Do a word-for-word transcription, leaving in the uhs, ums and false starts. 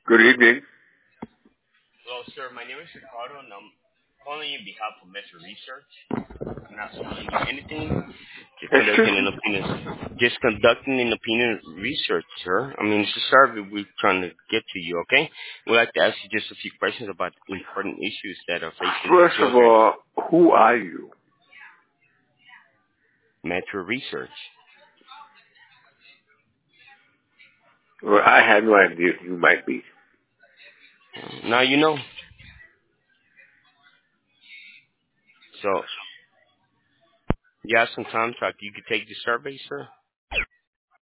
Good evening. Hello, sir. My name is Ricardo, and I'm calling you on behalf of Metro Research. I'm not selling you anything. Just Excuse conducting me. an opinion. Just conducting an opinion research, sir. I mean, it's a survey we're trying to get to you. Okay? We'd like to ask you just a few questions about important issues that are facing the First of children. all, who are you? Metro Research. Well, I have no idea who you might be. Now you know. So, you have some time so you could take the survey, sir.